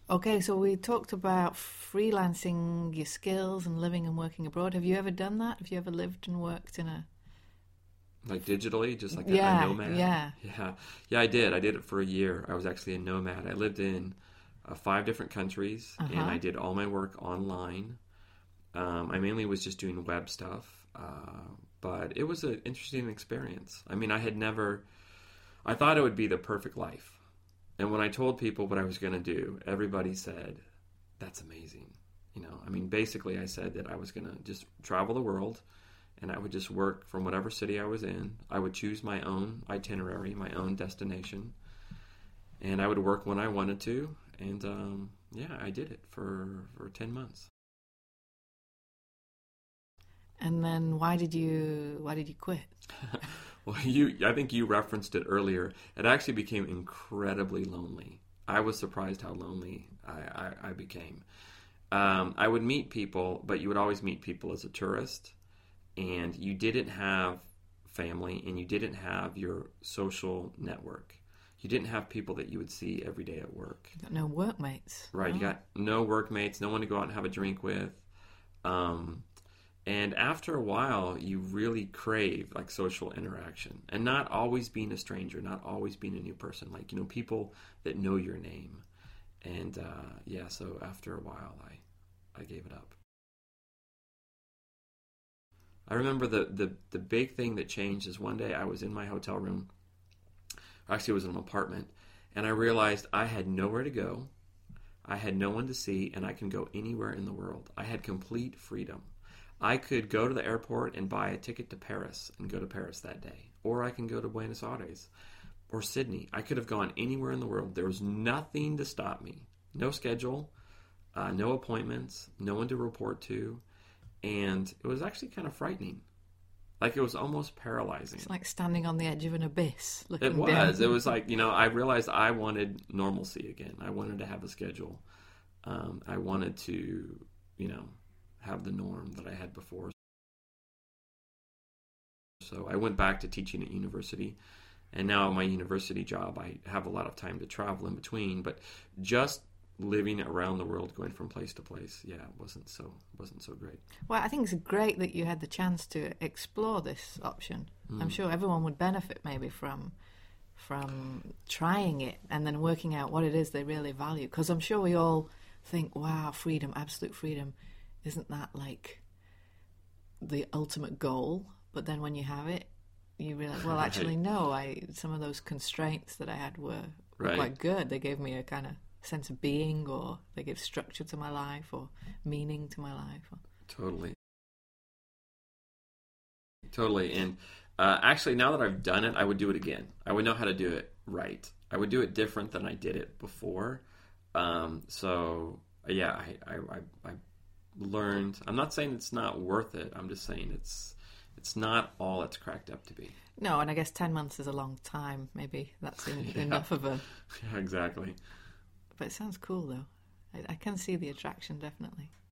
Okay, so we talked about freelancing your skills and living and working abroad. Have you ever done that? Have you ever lived and worked in a... Like digitally, just like a Yeah, nomad. yeah. Yeah, I did. I did it for a year. I was actually a nomad. I lived in 5 different countries, and Uh-huh. I did all my work online. I mainly was just doing web stuff, but it was an interesting experience. I mean, I thought it would be the perfect life. And when I told people what I was going to do, everybody said, that's amazing. I mean, basically, I said that I was going to just travel the world and I would just work from whatever city I was in. I would choose my own itinerary, my own destination, and I would work when I wanted to. And yeah, I did it for 10 months. And then why did you quit? Well, I think you referenced it earlier. It actually became incredibly lonely. I was surprised how lonely I became. I would meet people, but you would always meet people as a tourist, and you didn't have family, and you didn't have your social network. You didn't have people that you would see every day at work. You got no workmates. Right, you Oh. got no workmates, no one to go out and have a drink with. And after a while, you really crave like social interaction and not always being a stranger, not always being a new person, like, people that know your name. And yeah, so after a while, I gave it up. I remember the big thing that changed is one day I was in my hotel room. Actually, it was in an apartment. And I realized I had nowhere to go. I had no one to see, and I can go anywhere in the world. I had complete freedom. I could go to the airport and buy a ticket to Paris and go to Paris that day. Or I can go to Buenos Aires or Sydney. I could have gone anywhere in the world. There was nothing to stop me. No schedule, no appointments, no one to report to. And it was actually kind of frightening. Like, it was almost paralyzing. It's like standing on the edge of an abyss looking It was. down. It was like, I realized I wanted normalcy again. I wanted to have a schedule. I wanted to, have the norm that I had before. So I went back to teaching at university. And now my university job, I have a lot of time to travel in between. But just living around the world, going from place to place, yeah, it wasn't so great. Well, I think it's great that you had the chance to explore this option. I'm sure everyone would benefit maybe from trying it and then working out what it is they really value. Because I'm sure we all think, wow, freedom, absolute freedom. Isn't that like the ultimate goal? But then when you have it, you realize, well, actually, no. Some of those constraints that I had were Right. quite good. They gave me a kind of sense of being, or they gave structure to my life, or meaning to my life. Totally. And actually, now that I've done it, I would do it again. I would know how to do it right. I would do it different than I did it before. So yeah, I learned. I'm not saying it's not worth it. I'm just saying it's not all it's cracked up to be. No, and I guess 10 months is a long time. Maybe that's enough of a... Yeah, exactly. But it sounds cool, though. I can see the attraction, definitely.